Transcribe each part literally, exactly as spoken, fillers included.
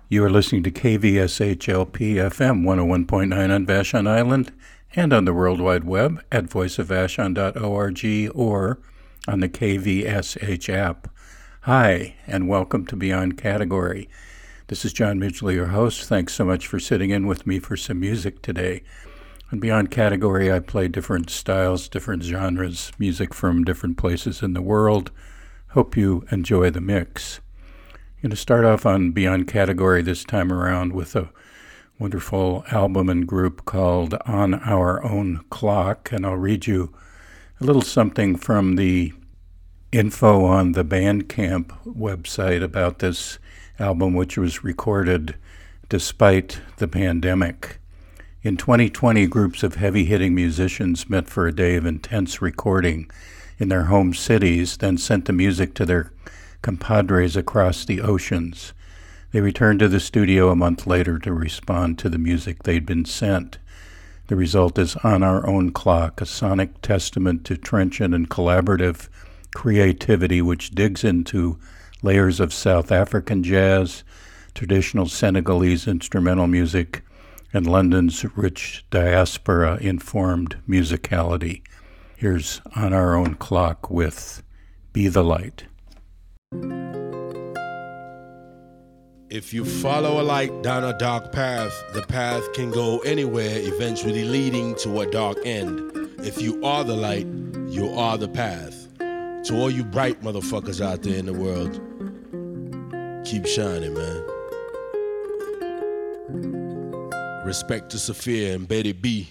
You are listening to K V S H L P F M one oh one point nine on Vashon Island and on the World Wide Web at voice of vashon dot org or on the K V S H app. Hi, and welcome to Beyond Category. This is John Midgley, your host. Thanks so much for sitting in with me for some music today. On Beyond Category, I play different styles, different genres, music from different places in the world. Hope you enjoy the mix. I'm going to start off on Beyond Category this time around with a wonderful album and group called On Our Own Clock, and I'll read you a little something from the info on the Bandcamp website about this album, which was recorded despite the pandemic. In twenty twenty, groups of heavy-hitting musicians met for a day of intense recording in their home cities, then sent the music to their compadres across the oceans. They returned to the studio a month later to respond to the music they'd been sent. The result is On Our Own Clock, a sonic testament to trenchant and collaborative creativity which digs into layers of South African jazz, traditional Senegalese instrumental music, and London's rich diaspora-informed musicality. Here's On Our Own Clock with Be the Light. If you follow a light down a dark path, the path can go anywhere, eventually leading to a dark end. If you are the light, you are the path. To all you bright motherfuckers out there in the world, keep shining, man. Respect to Sophia and Betty B.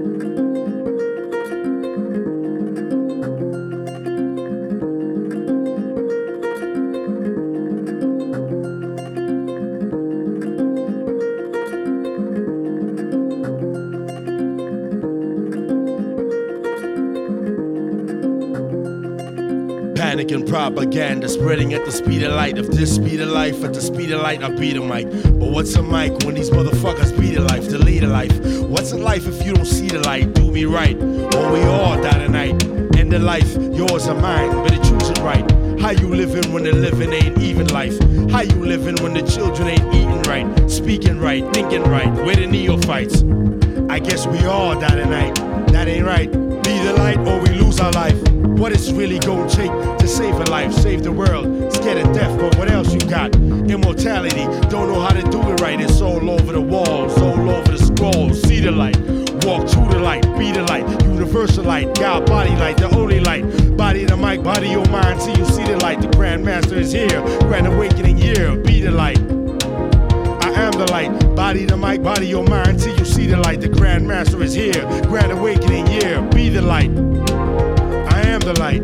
Panic and propaganda spreading at the speed of light. If this speed of life, at the speed of light, I beat a mic. But what's a mic when these motherfuckers beat a life, to lead a life? What's a life if you don't see the light? Do me right, or we all die tonight. End of life, yours or mine, better choose it right. How you living when the living ain't even life? How you living when the children ain't eating right? Speaking right, thinking right, we're the neophytes. I guess we all die tonight, that ain't right. Be the light or we lose our life. What it's really gonna take to save a life, save the world, scared of death, but what else you got? Immortality, don't know how to do it right. It's all over the walls, all over the scrolls. See the light, walk to the light, be the light, universal light, God body light, the only light. Body the mic, body your mind, see you see the light. The Grand Master is here, Grand Awakening year, be the light. I am the light, body the mic, body your mind, till you see the light. The Grand Master is here, Grand Awakening year, be the light. I am the light.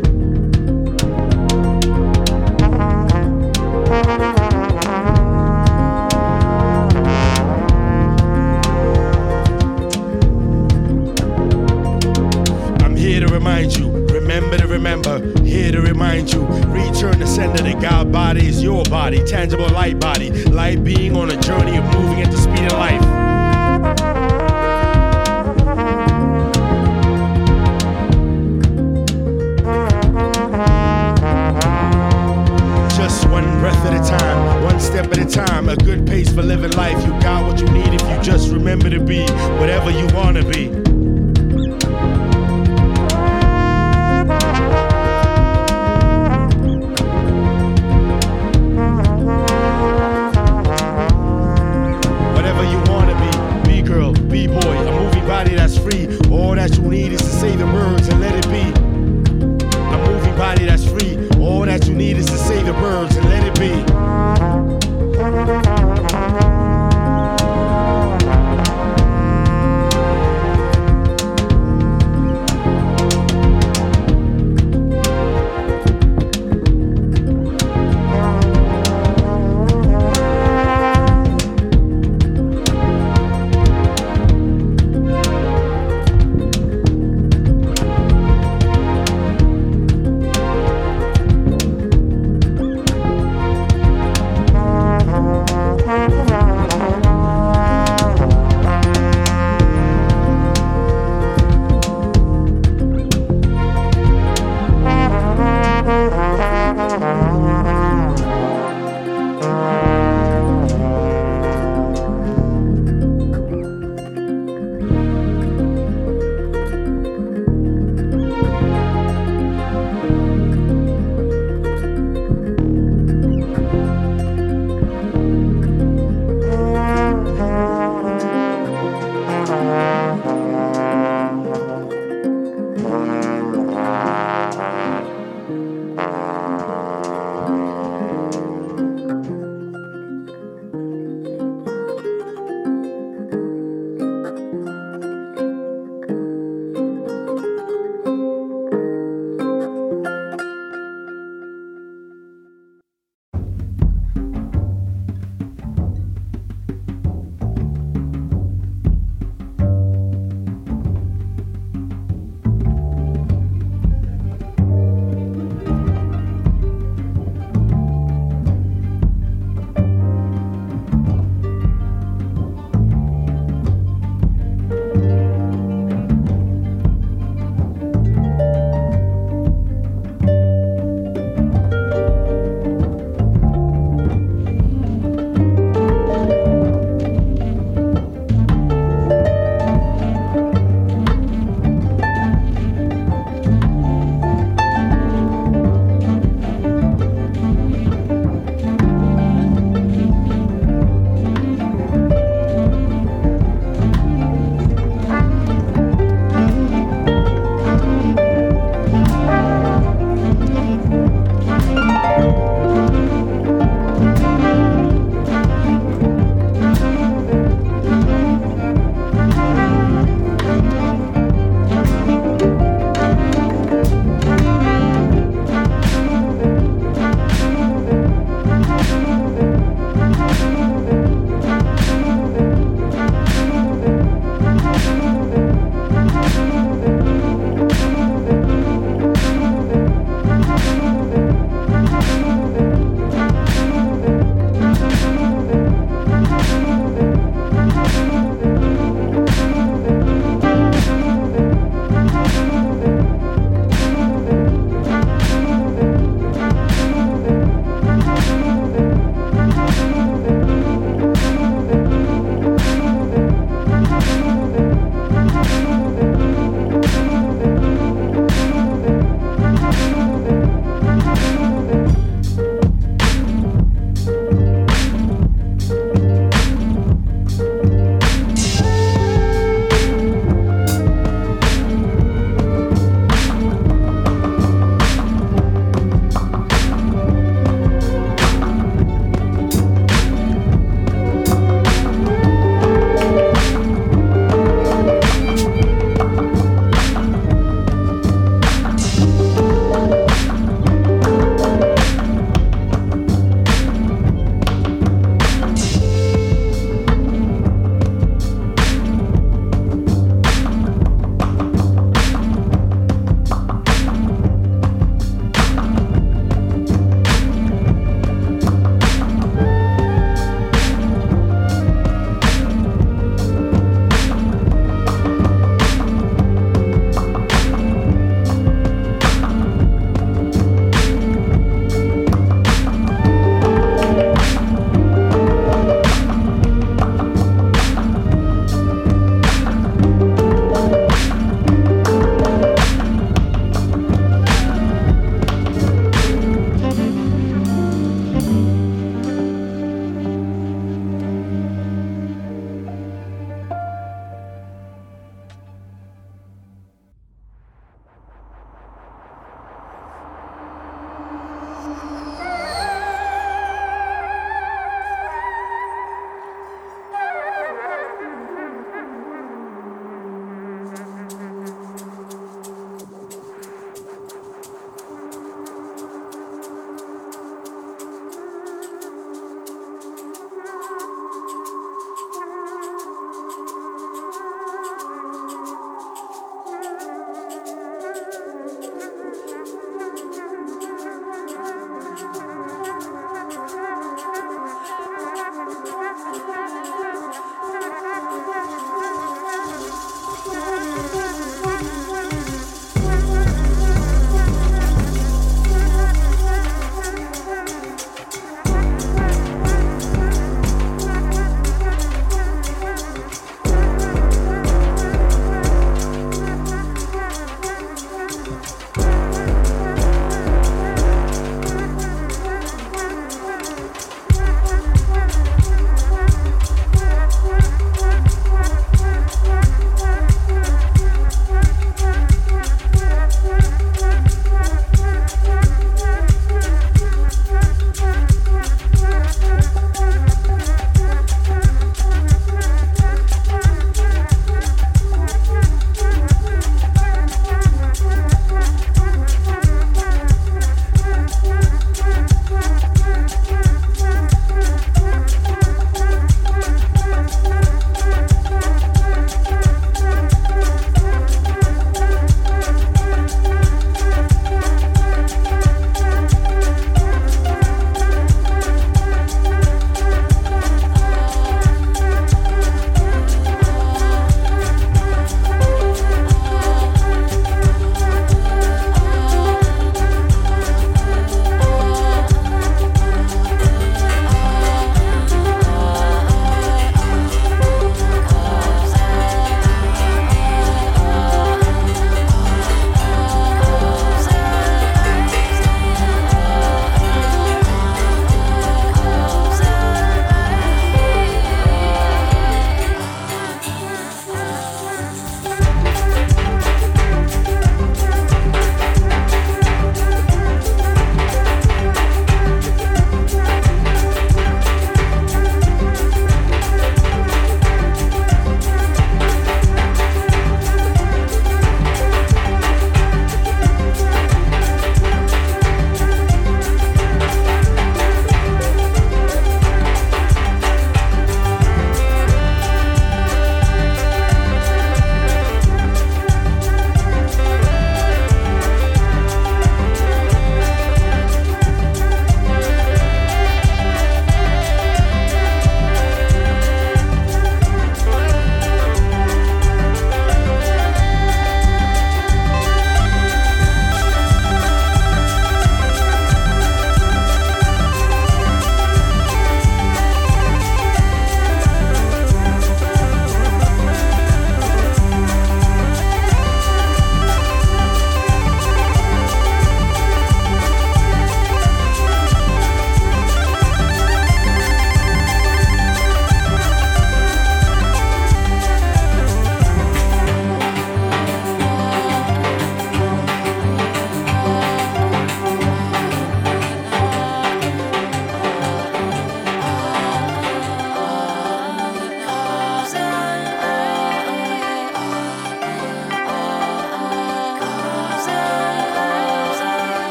I'm here to remind you, remember to remember, here to remind you, return to sender, the God body is your body, tangible light body, light being on a journey of moving at the speed of life. Just one breath at a time, one step at a time, a good pace for living life. You got what you need if you just remember to be whatever you wanna be. All that you need is to say the words and let it be. A moving body that's free. All that you need is to say the words and let it be.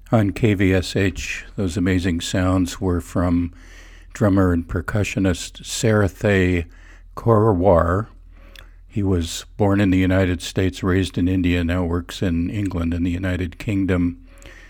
On K V S H, those amazing sounds were from drummer and percussionist Sarathy Korwar. He was born in the United States, raised in India, now works in England and the United Kingdom.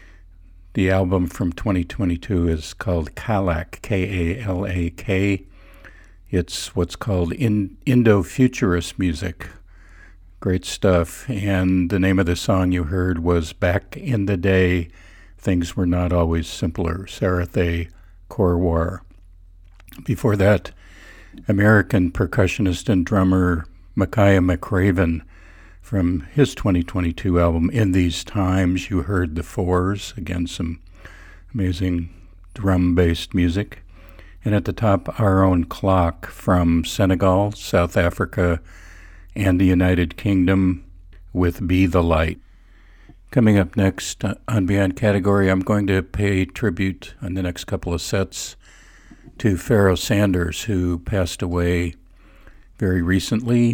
The album from twenty twenty-two is called Kalak, K A L A K. It's what's called in Indo-futurist music. Great stuff. And the name of the song you heard was Back in the Day, Things Were Not Always Simpler, Sarathy Korwar. Before that, American percussionist and drummer Micaiah McRaven, from his twenty twenty-two album, In These Times, you heard The Fours, again some amazing drum-based music. And at the top, Our Own Clock from Senegal, South Africa, and the United Kingdom with Be the Light. Coming up next on Beyond Category, I'm going to pay tribute on the next couple of sets to Pharoah Sanders, who passed away very recently.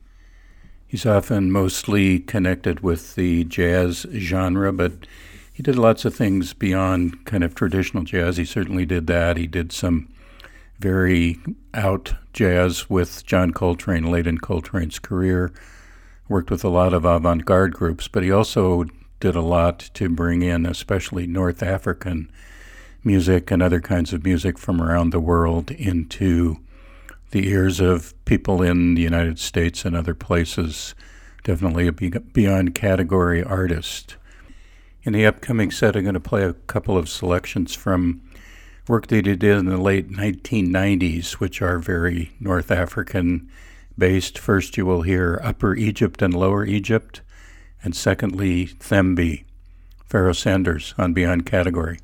He's often mostly connected with the jazz genre, but he did lots of things beyond kind of traditional jazz. He certainly did that. He did some very out jazz with John Coltrane late in Coltrane's career, worked with a lot of avant-garde groups, but he also did a lot to bring in especially North African music and other kinds of music from around the world into the ears of people in the United States and other places. Definitely a beyond category artist. In the upcoming set, I'm going to play a couple of selections from work that he did in the late nineteen nineties, which are very North African based. First, you will hear Upper Egypt and Lower Egypt, and secondly, Thembi. Pharoah Sanders on Beyond Category.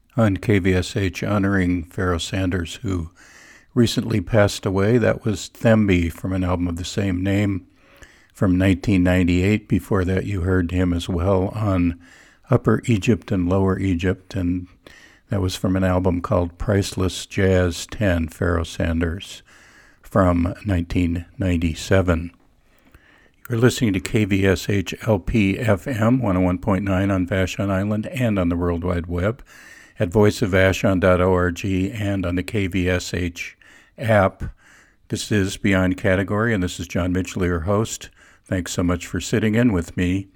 on K V S H honoring Pharoah Sanders, who recently passed away. That was Thembi from an album of the same name from nineteen ninety-eight. Before that, you heard him as well on Upper Egypt and Lower Egypt, and that was from an album called Priceless Jazz ten, Pharoah Sanders, from nineteen ninety-seven. You're listening to K V S H L P F M one oh one point nine on Vashon Island and on the World Wide Web at voice of vashon dot org and on the K V S H app. This is Beyond Category, and this is John Mitchell, your host. Thanks so much for sitting in with me.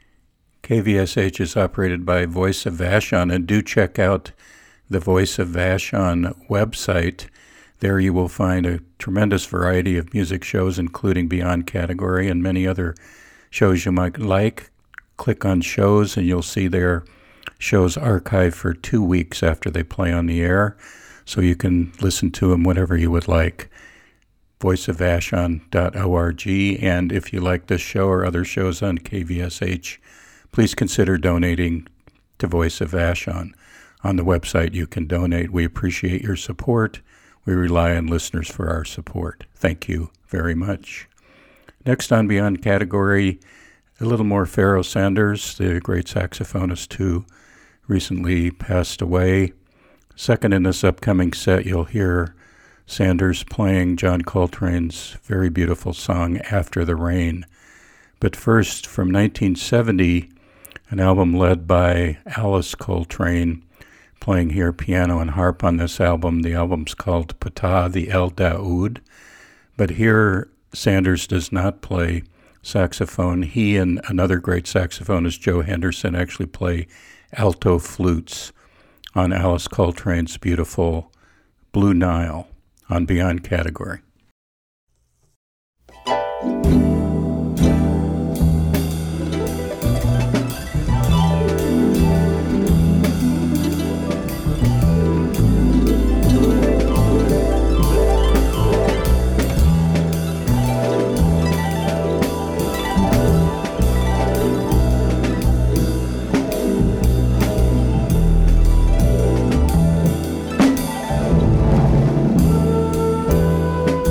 K V S H is operated by Voice of Vashon, and do check out the Voice of Vashon website. There you will find a tremendous variety of music shows, including Beyond Category and many other shows you might like. Click on shows, and you'll see their shows archived for two weeks after they play on the air, so you can listen to them whenever you would like. voice of vashon dot org, and if you like this show or other shows on K V S H, please consider donating to Voice of Vashon. On the website, you can donate. We appreciate your support. We rely on listeners for our support. Thank you very much. Next on Beyond Category, a little more Pharoah Sanders, the great saxophonist who recently passed away. Second in this upcoming set, you'll hear Sanders playing John Coltrane's very beautiful song, After the Rain. But first, from nineteen seventy, an album led by Alice Coltrane, playing here piano and harp on this album. The album's called Patah the El Daoud, but here Sanders does not play saxophone. He and another great saxophonist, Joe Henderson, actually play alto flutes on Alice Coltrane's beautiful Blue Nile on Beyond Category. Thank you.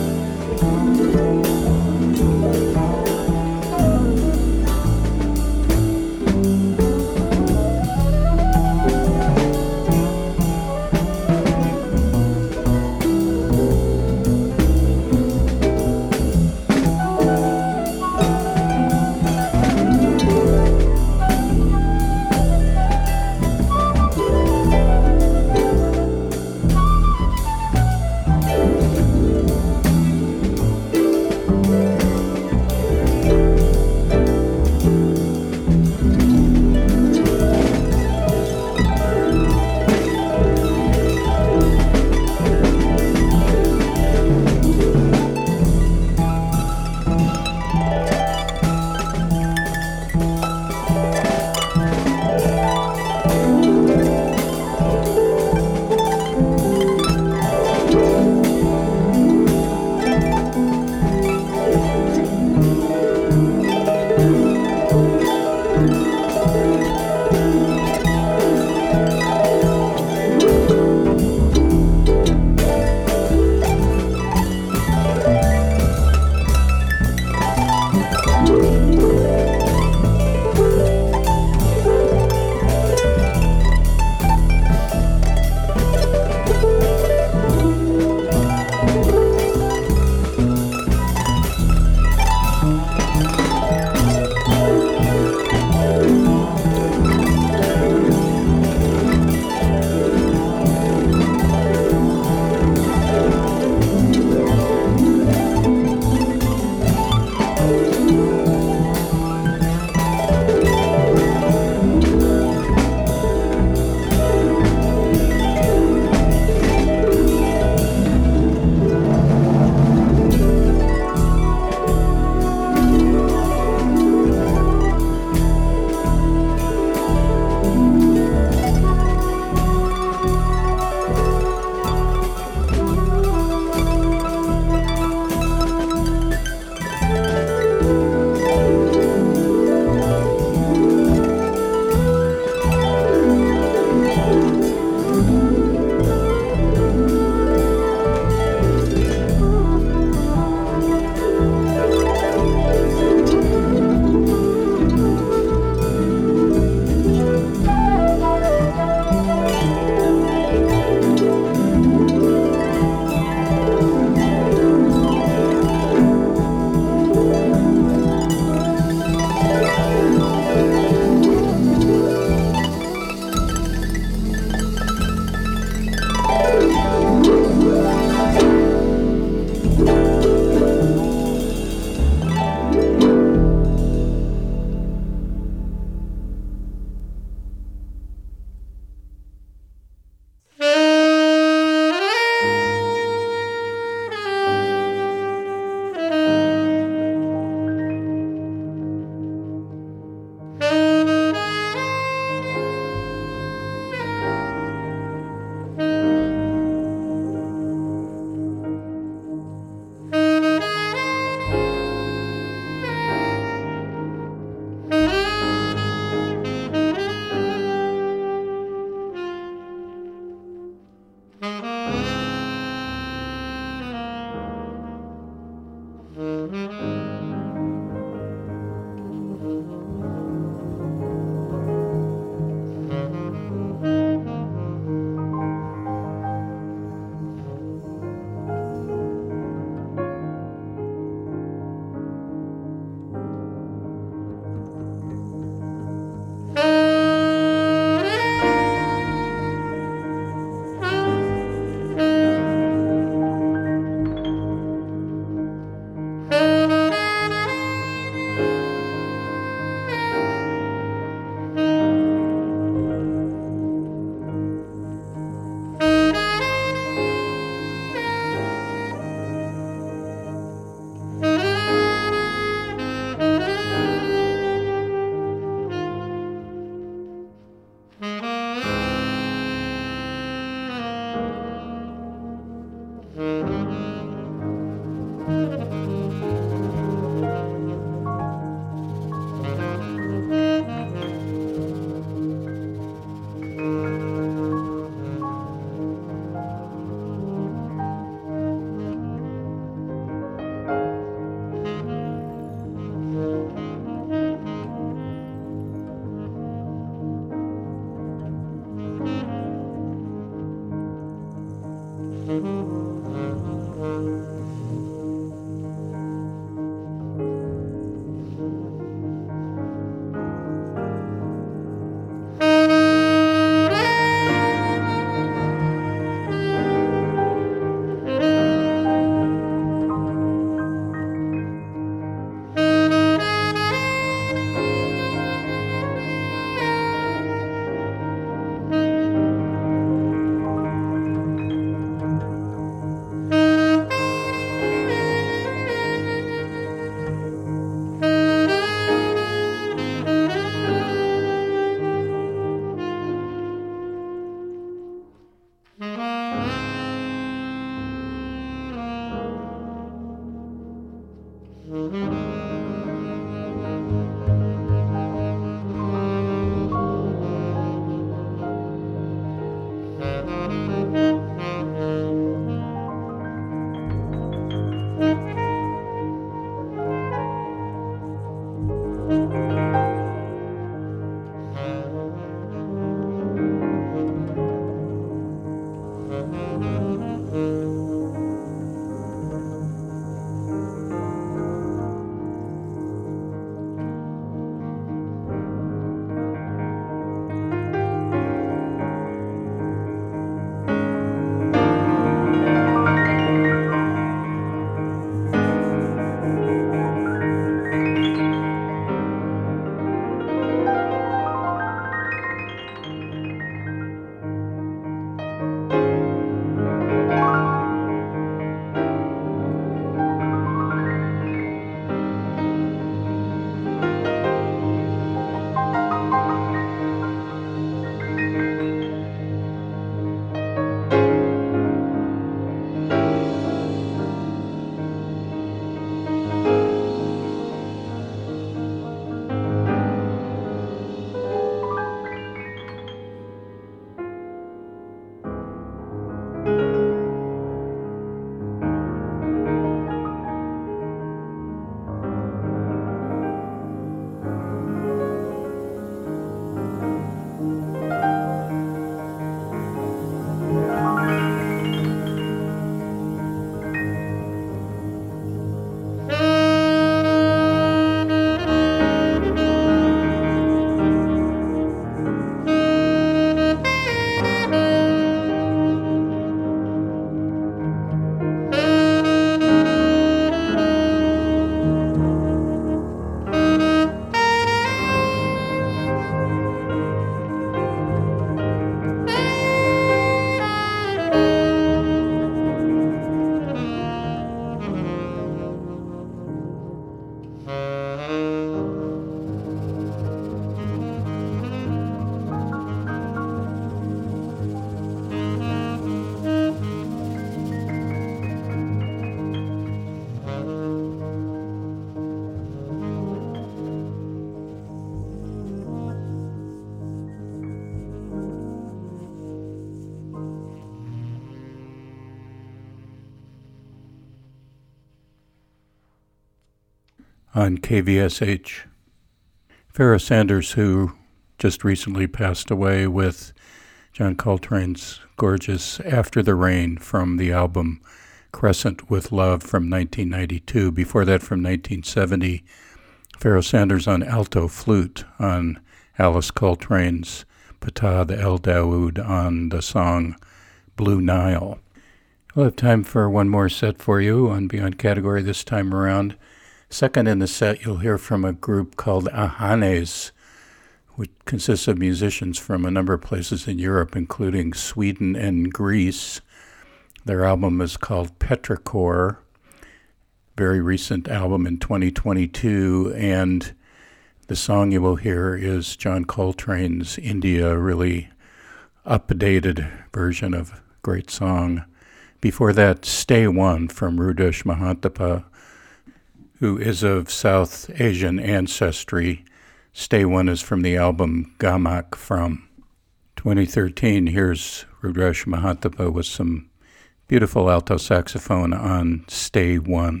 on K V S H. Pharoah Sanders, who just recently passed away with John Coltrane's gorgeous After the Rain from the album Crescent with Love from nineteen ninety-two. Before that, from nineteen seventy, Pharoah Sanders on alto flute on Alice Coltrane's Patah El Daoud on the song Blue Nile. We'll have time for one more set for you on Beyond Category this time around. Second in the set, you'll hear from a group called Ahanes, which consists of musicians from a number of places in Europe, including Sweden and Greece. Their album is called Petrichor, very recent album in twenty twenty-two, and the song you will hear is John Coltrane's India, really updated version of a great song. Before that, Stay One from Rudesh Mahantapa, who is of South Asian ancestry. Stay One is from the album Gamak from twenty thirteen. Here's Rudesh Mahantapa with some beautiful alto saxophone on Stay One.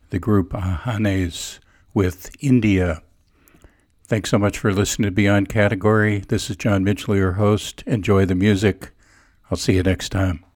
the group Ahanes with India. Thanks so much for listening to Beyond Category. This is John Mitchell, your host. Enjoy the music. I'll see you next time.